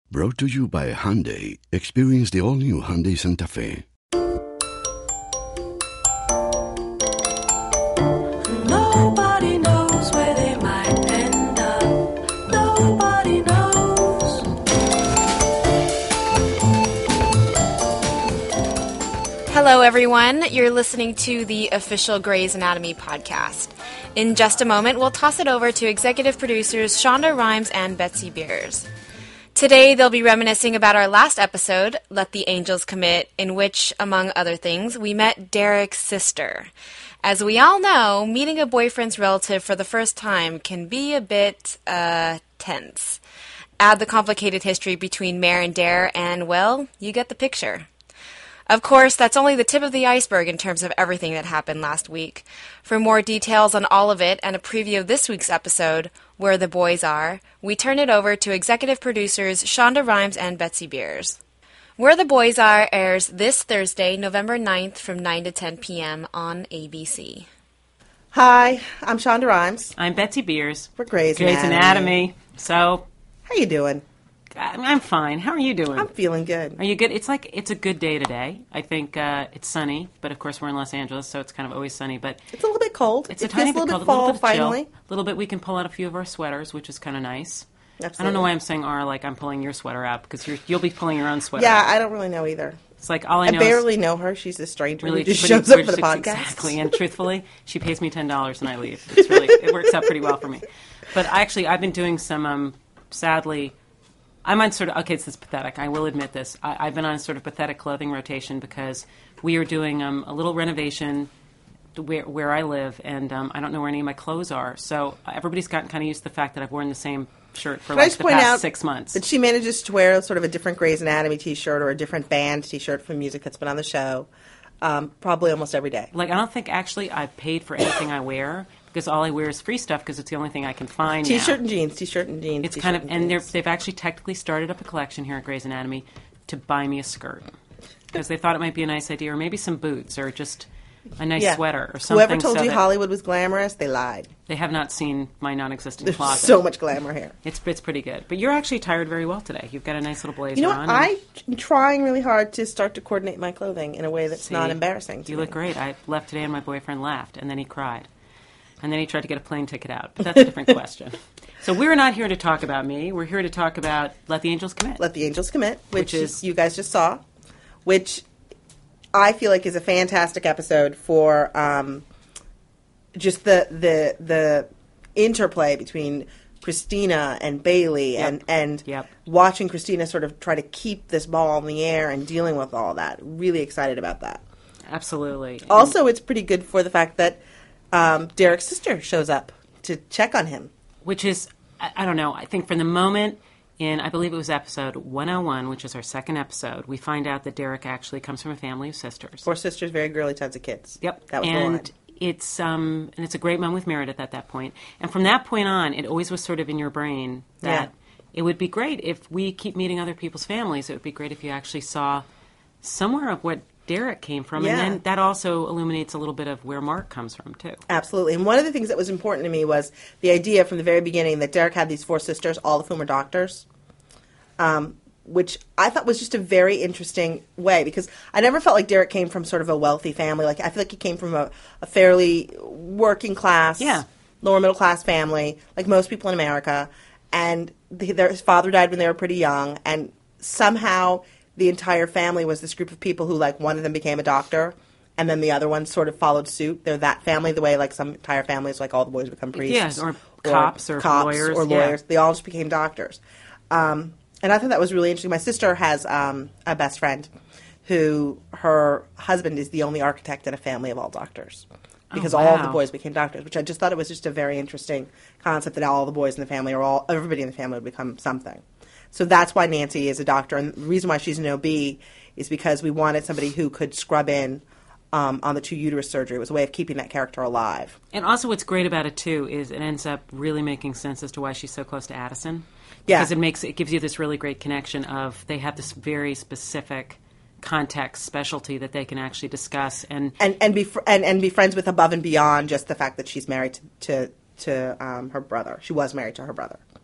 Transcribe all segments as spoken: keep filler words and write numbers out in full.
Brought to you by Hyundai. Experience the all-new Hyundai Santa Fe. Nobody knows where they might end up. Nobody knows. Hello, everyone. You're listening to the official Grey's Anatomy podcast. In just a moment, we'll toss it over to executive producers Shonda Rhimes and Betsy Beers. Today, they'll be reminiscing about our last episode, Let the Angels Commit, in which, among other things, we met Derek's sister. As we all know, meeting a boyfriend's relative for the first time can be a bit, uh, tense. Add the complicated history between Mare and Dare, and, well, you get the picture. Of course, that's only the tip of the iceberg in terms of everything that happened last week. For more details on all of it and a preview of this week's episode, Where the Boys Are, we turn it over to executive producers Shonda Rhimes and Betsy Beers. Where the Boys Are airs this Thursday, November ninth from nine to ten p.m. on A B C. Hi, I'm Shonda Rhimes. I'm Betsy Beers. We're Grey's Grey's Anatomy. Anatomy. So, How you doing? I'm fine. How are you doing? I'm feeling good. Are you good? It's like, it's a good day today. I think uh, it's sunny, but of course we're in Los Angeles, so it's kind of always sunny. But It's a little bit cold. it's it a tiny feels a bit little cold, bit fall a little bit of chill. finally. A little bit we can pull out a few of our sweaters, which is kind of nice. Absolutely. I don't know why I'm saying "are" like I'm pulling your sweater out, because you're, you'll be pulling your own sweater Yeah, out. I don't really know either. It's like all I I, know barely is... know her. She's a stranger Really, who just pretty- shows up for the pretty- podcast. Exactly, and truthfully, she pays me ten dollars and I leave. It's really, it works out pretty well for me. But I actually, I've been doing some, um, sadly, I'm on sort of, okay, this is pathetic. I will admit this. I, I've been on a sort of pathetic clothing rotation because we are doing um, a little renovation where, where I live, and um, I don't know where any of my clothes are. So uh, everybody's gotten kind of used to the fact that I've worn the same shirt for Can I like just the point past out six months. that she manages to wear sort of a different Grey's Anatomy T-shirt or a different band T-shirt from music that's been on the show, um, probably almost every day. Like, I don't think actually I've paid for anything I wear, because all I wear is free stuff because it's the only thing I can find now. T-shirt and jeans, T-shirt and jeans. It's t-shirt kind of, and they're, jeans. they've actually technically started up a collection here at Grey's Anatomy to buy me a skirt because they thought it might be a nice idea, or maybe some boots, or just a nice Yeah. sweater or something. Whoever told so you that Hollywood was glamorous, they lied. they have not seen my non-existent There's closet. so much glamour here. It's it's pretty good, but you're actually tired very well today. You've got a nice little blazer You know on. what? and- I'm trying really hard to start to coordinate my clothing in a way that's See, not embarrassing to You me. look great. I left today and my boyfriend laughed, and then he cried. And then he tried to get a plane ticket out, but that's a different question. So we're not here to talk about me. We're here to talk about Let the Angels Commit. Let the Angels Commit, which, Which is- you guys just saw, which I feel like is a fantastic episode for um, just the the the interplay between Christina and Bailey Yep. and and Yep. watching Christina sort of try to keep this ball in the air and dealing with all that. Really excited about that. Absolutely. And- Also, it's pretty good for the fact that um, Derek's sister shows up to check on him. which is, I, I don't know, I think from the moment in, I believe it was episode one oh one, which is our second episode, we find out that Derek actually comes from a family of sisters. Four sisters, very girly, tons of kids. Yep. That was the line. and it's um and it's a great moment with Meredith at that point. And from that point on, it always was sort of in your brain that it would be great if we keep meeting other people's families. It would be great if you actually saw somewhere of what Derek came from. Yeah. And then that also illuminates a little bit of where Mark comes from, too. Absolutely. And one of the things that was important to me was the idea from the very beginning that Derek had these four sisters, all of whom are doctors, um, which I thought was just a very interesting way, because I never felt like Derek came from sort of a wealthy family. Like, I feel like he came from a, a fairly working class, Yeah. lower middle class family, like most people in America. And the, their, his father died when they were pretty young, and somehow the entire family was this group of people who, like, one of them became a doctor, and then the other one sort of followed suit. They're that family, the way, like, some entire families, like, all the boys become priests. Yes, or cops or cops lawyers, or yeah. lawyers. They all just became doctors. Um, and I thought that was really interesting. My sister has um, a best friend who, her husband is the only architect in a family of all doctors. Because Oh, all of the wow. boys became doctors, which I just thought it was just a very interesting concept that all the boys in the family, or all everybody in the family, would become something. So that's why Nancy is a doctor, and the reason why she's an O B is because we wanted somebody who could scrub in um, on the two uterus surgery. It was a way of keeping that character alive. And also what's great about it, too, is it ends up really making sense as to why she's so close to Addison. Yeah. Because it makes it gives you this really great connection of they have this very specific context specialty that they can actually discuss. And And and be fr- and, and be friends with above and beyond just the fact that she's married to to, to um, her brother. She was married to her brother.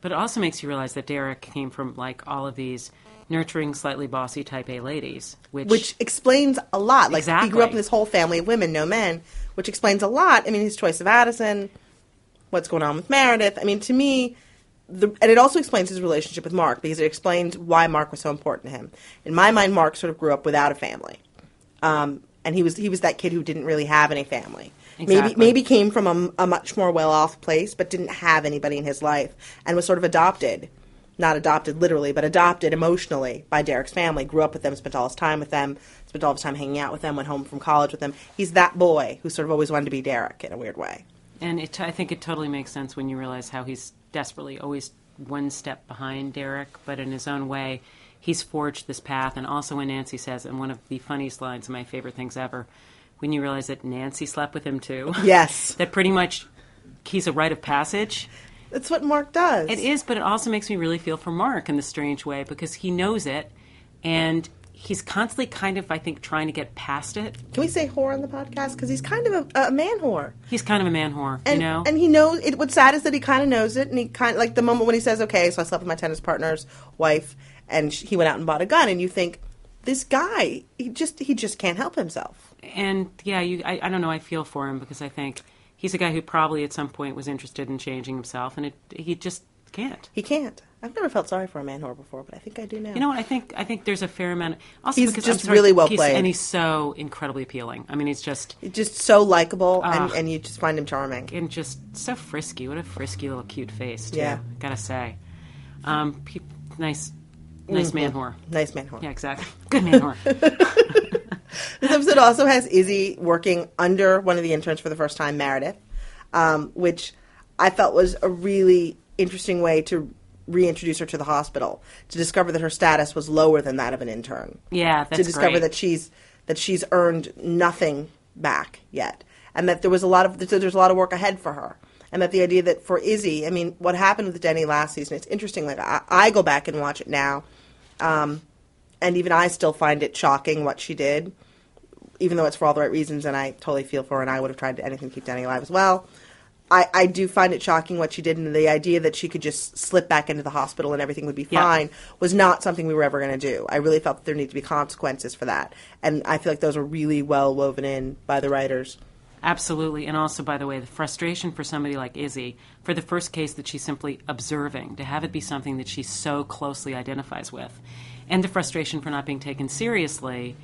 But it also makes you realize that Derek came from, like, all of these nurturing, slightly bossy type A ladies, which... Which explains a lot. Like, Exactly. he grew up in this whole family of women, no men, which explains a lot. I mean, his choice of Addison, what's going on with Meredith. I mean, to me, the, and it also explains his relationship with Mark, because it explains why Mark was so important to him. In my mind, Mark sort of grew up without a family. Um, and he was he was that kid who didn't really have any family. Exactly. Maybe maybe came from a, a much more well-off place, but didn't have anybody in his life, and was sort of adopted. Not adopted literally, but adopted emotionally by Derek's family. Grew up with them, spent all his time with them, spent all his time hanging out with them, went home from college with them. He's that boy who sort of always wanted to be Derek in a weird way. And it, I think it totally makes sense when you realize how he's desperately always one step behind Derek, but in his own way, he's forged this path. And also when Nancy says, and one of the funniest lines, and my favorite things ever, when you realize that Nancy slept with him too. Yes. That pretty much he's a rite of passage. That's what Mark does. It is, but it also makes me really feel for Mark in this strange way, because he knows it, and he's constantly kind of, I think, trying to get past it. Can we say whore on the podcast? Because he's kind of a, a man whore. He's kind of a man whore, And, you know? and he knows, it, what's sad is that he kind of knows it, and he kind of, like the moment when he says, okay, so I slept with my tennis partner's wife, and sh- he went out and bought a gun, and you think, this guy, he just he just can't help himself. And, yeah, you, I, I don't know, I feel for him, because I think he's a guy who probably at some point was interested in changing himself, and it, he just can't. He can't. I've never felt sorry for a man whore before, but I think I do now. You know what? I think I think there's a fair amount. Of, also, He's because just I'm sorry, really well he's- played. and he's so incredibly appealing. I mean, he's just He's just so likable, and, Ugh. and you just find him charming. and just so frisky. What a frisky little cute face, too. Yeah. Gotta say, um, pe- nice, nice man whore. Nice man whore. Yeah, exactly. Good man whore. This episode also has Izzy working under one of the interns for the first time, Meredith, um, which I felt was a really interesting way to reintroduce her to the hospital, to discover that her status was lower than that of an intern. Yeah, that's to discover great. that she's that she's earned nothing back yet, and that there was a lot of that there's a lot of work ahead for her, and that the idea that for Izzy, I mean, what happened with Denny last season, it's interesting. Like I, I go back and watch it now, um, and even I still find it shocking what she did, even though it's for all the right reasons, and I totally feel for her, and I would have tried anything to keep Denny alive as well. I, I do find it shocking what she did, and the idea that she could just slip back into the hospital and everything would be Yeah. fine was not something we were ever going to do. I really felt that there needed to be consequences for that, and I feel like those were really well woven in by the writers. Absolutely. And also, by the way, the frustration for somebody like Izzy, for the first case that she's simply observing, to have it be something that she so closely identifies with, and the frustration for not being taken seriously.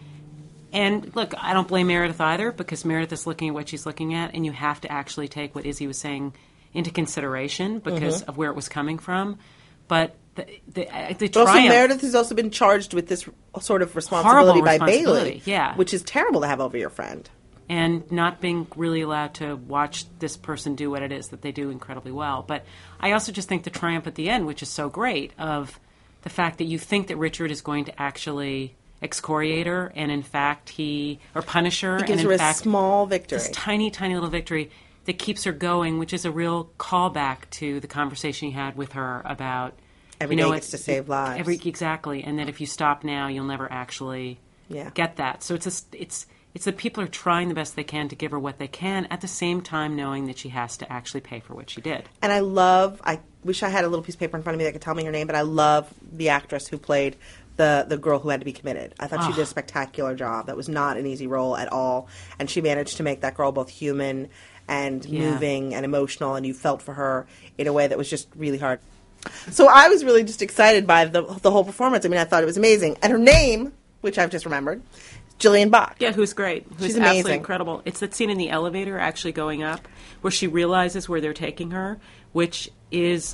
And look, I don't blame Meredith either, because Meredith is looking at what she's looking at, and you have to actually take what Izzy was saying into consideration because of where it was coming from. But the, the, uh, the But also, triumph... Meredith has also been charged with this sort of responsibility Horrible by responsibility, Bailey, yeah. which is terrible to have over your friend. and not being really allowed to watch this person do what it is that they do incredibly well. But I also just think the triumph at the end, which is so great, of the fact that you think that Richard is going to actually excoriate her, and in fact he, or punish her, He gives and in her a fact small victory. this tiny, tiny little victory that keeps her going, which is a real callback to the conversation he had with her about Every you know, day gets it's- to save lives. Every, exactly, and that if you stop now, you'll never actually Yeah. get that. So it's a, it's it's that people are trying the best they can to give her what they can, at the same time knowing that she has to actually pay for what she did. And I love, I wish I had a little piece of paper in front of me that could tell me her name, but I love the actress who played the, the girl who had to be committed. I thought she did a spectacular job. That was not an easy role at all. And she managed to make that girl both human and Yeah. moving and emotional, and you felt for her in a way that was just really hard. So I was really just excited by the, the whole performance. I mean, I thought it was amazing. And her name, which I've just remembered, is Jillian Bach. Yeah, who's great. Who's She's absolutely amazing. incredible. It's that scene in the elevator actually going up where she realizes where they're taking her, which is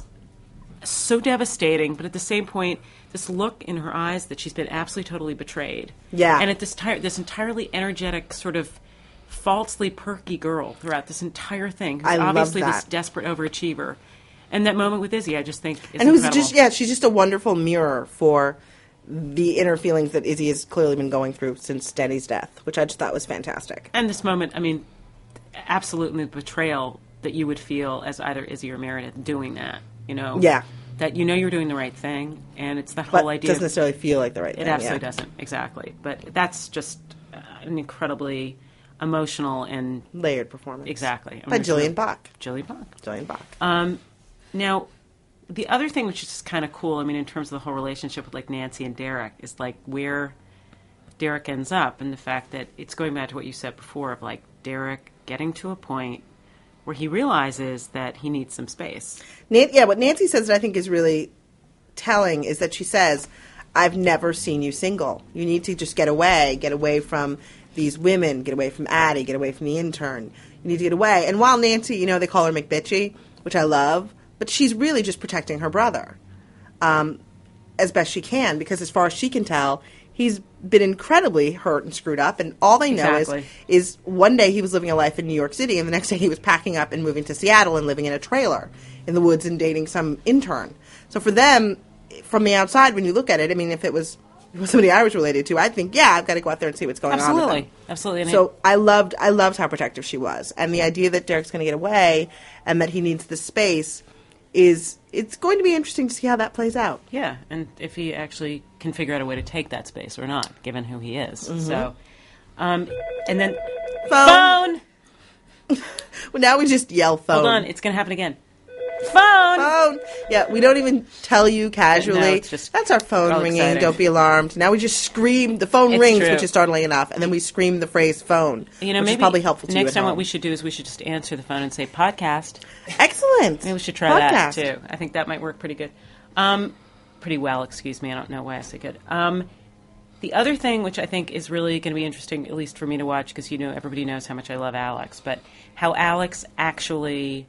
so devastating, but at the same point, this look in her eyes that she's been absolutely totally betrayed. Yeah. And at this ti- this entirely energetic, sort of falsely perky girl throughout this entire thing, who's I love obviously this that. desperate overachiever. And that moment with Izzy, I just think is And who's incredible. just, yeah, she's just a wonderful mirror for the inner feelings that Izzy has clearly been going through since Denny's death, which I just thought was fantastic. And this moment, I mean, absolutely the betrayal that you would feel as either Izzy or Meredith doing that, you know? Yeah. That you know you're doing the right thing, and it's that But whole it idea. doesn't necessarily feel like the right it thing. absolutely yeah. doesn't, exactly. But that's just uh, an incredibly emotional and... Layered performance. Exactly. By emotional- Jillian Bach. Jillian Bach. Jillian Bach. Um, now, the other thing, which is just kind of cool, I mean, in terms of the whole relationship with like Nancy and Derek, is like where Derek ends up, and the fact that it's going back to what you said before of like Derek getting to a point where he realizes that he needs some space. Nan- yeah, what Nancy says that I think is really telling is that she says, I've never seen you single. You need to just get away, get away from these women, get away from Addie, get away from the intern. You need to get away. And while Nancy, you know, they call her McBitchy, which I love, but she's really just protecting her brother um, as best she can, because as far as she can tell, he's been incredibly hurt and screwed up, and all they know Exactly. is, is one day he was living a life in New York City, and the next day he was packing up and moving to Seattle and living in a trailer in the woods and dating some intern. So for them, from the outside, when you look at it, I mean, if it was, if it was somebody I was related to, I'd think, yeah, I've got to go out there and see what's going on with Absolutely. them. Absolutely. And So I loved, I loved how protective she was, and the idea that Derek's going to get away and that he needs the space is, it's going to be interesting to see how that plays out. Yeah, and if he actually can figure out a way to take that space or not, given who he is. Mm-hmm. So, um, and then Phone. phone. Well, now we just yell phone. Hold on, it's going to happen again. Phone. Phone. Yeah, we don't even tell you casually. No, it's just That's our phone all ringing. exciting. Don't be alarmed. Now we just scream. The phone It's rings, true. which is startling enough, and then we scream the phrase "phone," You know, which maybe is probably helpful to you next at time home. what we should do is we should just answer the phone and say podcast. Excellent. Maybe we should try Podcast. that too. I think that might work pretty good. Um, pretty well, excuse me. I don't know why I say good. Um, the other thing, which I think is really going to be interesting, at least for me to watch, because you know everybody knows how much I love Alex, but how Alex actually,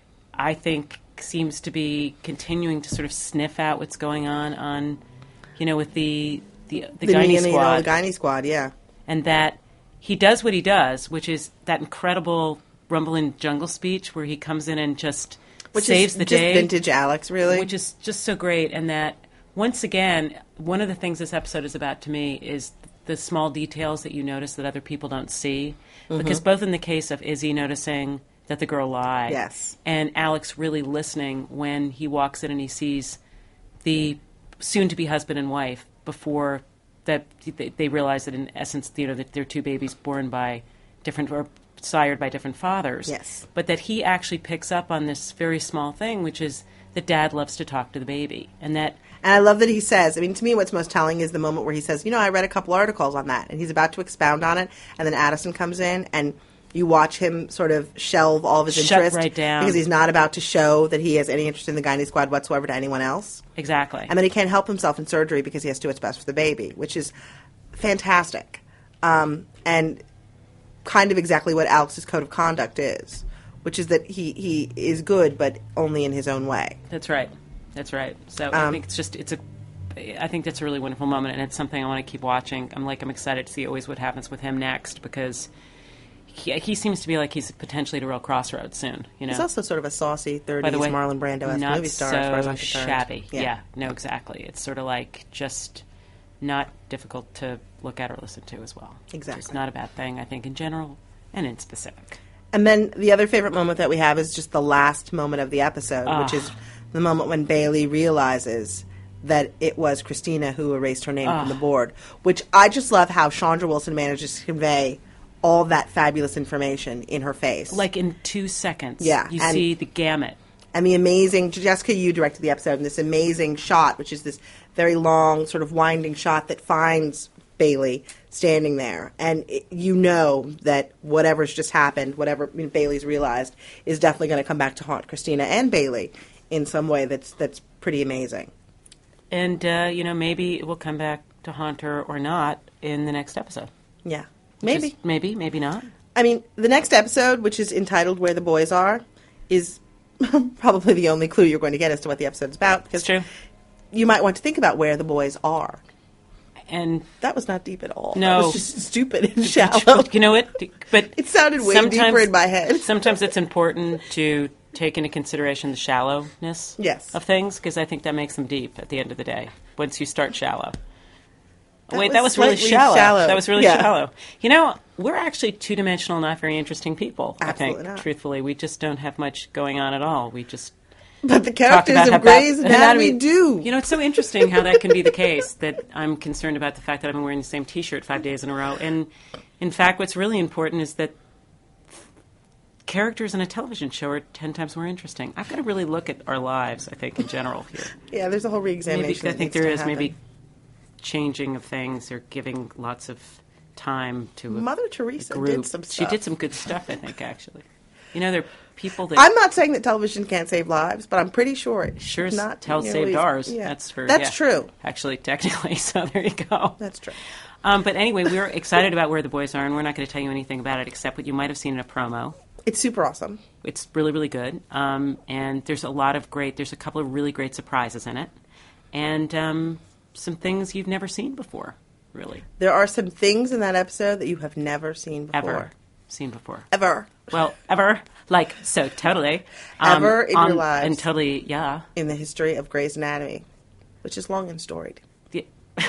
I think, seems to be continuing to sort of sniff out what's going on on, you know, with the the the, the, gynae you know, squad, the gynae squad. Yeah. and that he does what he does, which is that incredible Rumble in Jungle speech where he comes in and just Which saves is the just day, vintage Alex, really. which is just so great. And that, once again, one of the things this episode is about to me is the small details that you notice that other people don't see. Mm-hmm. Because both in the case of Izzy noticing that the girl lied, Yes. and Alex really listening when he walks in and he sees the soon-to-be husband and wife before that they, they realize that in essence, you know, that they're two babies born by different or sired by different fathers. Yes. But that he actually picks up on this very small thing, which is that dad loves to talk to the baby, and that And I love that he says, I mean, to me, what's most telling is the moment where he says, you know, I read a couple articles on that, and he's about to expound on it, and then Addison comes in, and you watch him sort of shelve all of his Shut interest right down. because he's not about to show that he has any interest in the gynae squad whatsoever to anyone else. exactly. And then he can't help himself in surgery because he has to do what's best for the baby, which is fantastic. Um, and kind of exactly what Alex's code of conduct is, which is that he, he is good, but only in his own way. That's right. That's right. So I Um, think it's just it's a. I think that's a really wonderful moment, and it's something I want to keep watching. I'm like I'm excited to see always what happens with him next because he, he seems to be like he's potentially at a real crossroads soon. You know. He's also sort of a saucy By thirties the way, Marlon Brando-esque not movie star, so as far as I'm concerned. shabby. Yeah. no, exactly. It's sort of like just not difficult to look at or listen to as well. Exactly. It's not a bad thing, I think, in general and in specific. And then the other favorite moment that we have is just the last moment of the episode, which Ah. is the moment when Bailey realizes that it was Christina who erased her name from the board, which I just love how Chandra Wilson manages to convey all that fabulous information in her face. Like in two seconds, Yeah, you and- see the gamut. And the amazing, Jessica, you directed the episode, and this amazing shot, which is this very long, sort of winding shot that finds Bailey standing there. And it, you know that whatever's just happened, whatever you know, Bailey's realized, is definitely going to come back to haunt Christina and Bailey in some way that's that's pretty amazing. And, uh, you know, maybe it will come back to haunt her or not in the next episode. Yeah. Maybe. Just maybe, maybe not. I mean, the next episode, which is entitled Where the Boys Are, is probably the only clue you're going to get as to what the episode's about. Because It's true. you might want to think about where the boys are. And That was not deep at all. No. That was just stupid and shallow. you know what? But It sounded way sometimes- deeper in my head. Sometimes it's important to take into consideration the shallowness Yes. of things because I think that makes them deep at the end of the day. Once you start shallow. That Wait, was that was really slightly shallow. shallow. That was really Yeah. shallow. You know, we're actually two-dimensional, not very interesting people. Absolutely I think, not. truthfully, we just don't have much going on at all. We just But the talk characters about how of Grey's bad- Anatomy do. You know, it's so interesting how that can be the case. That I'm concerned about the fact that I've been wearing the same T-shirt five days in a row. And in fact, what's really important is that characters in a television show are ten times more interesting. I've got to really look at our lives, I think, in general here. Yeah, there's a whole Maybe, re-examination. I that think needs there to is happen. maybe changing of things or giving lots of time to a Mother Teresa group. did some She stuff. did some good stuff, I think, actually. You know, there are people that I'm not saying that television can't save lives, but I'm pretty sure it sure should as not hell nearly- saved ours. Yeah. That's for That's yeah. true. Actually, technically, so there you go. That's true. Um, but anyway, we're excited about Where the Boys Are, and we're not going to tell you anything about it except what you might have seen in a promo. It's super awesome. It's really, really good. Um, and there's a lot of great, there's a couple of really great surprises in it. And um, some things you've never seen before, really. There are some things in that episode that you have never seen before. Ever seen before. Ever. Well, ever. Like, so totally. Um, Ever in your lives. And totally, yeah. In the history of Grey's Anatomy, which is long and storied. Yeah.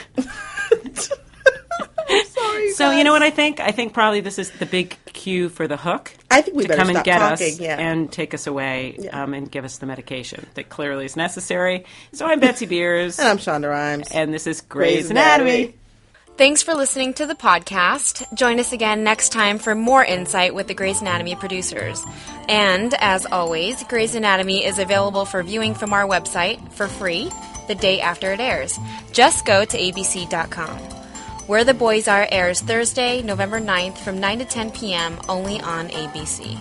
Sorry, So you know what I think? I think probably this is the big cue for the hook. I think we to better come and stop get talking, us yeah. and take us away Yeah. um, and give us the medication that clearly is necessary. So I'm Betsy Beers, And I'm Shonda Rhimes. and this is Grey's, Grey's Anatomy. Anatomy. Thanks for listening to the podcast. Join us again next time for more insight with the Grey's Anatomy producers. And, as always, Grey's Anatomy is available for viewing from our website for free the day after it airs. Just go to A B C dot com. Where the Boys Are airs Thursday, November ninth from nine to ten p.m. only on A B C.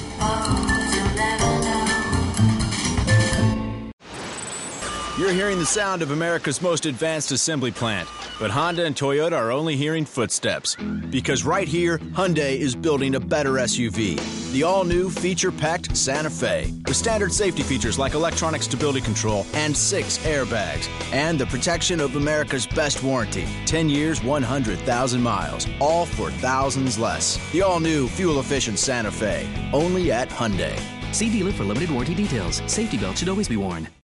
You're hearing the sound of America's most advanced assembly plant. But Honda and Toyota are only hearing footsteps. Because right here, Hyundai is building a better S U V. The all-new feature-packed Santa Fe. With standard safety features like electronic stability control and six airbags. And the protection of America's best warranty. ten years, one hundred thousand miles. All for thousands less. The all-new fuel-efficient Santa Fe. Only at Hyundai. See dealer for limited warranty details. Safety belt should always be worn.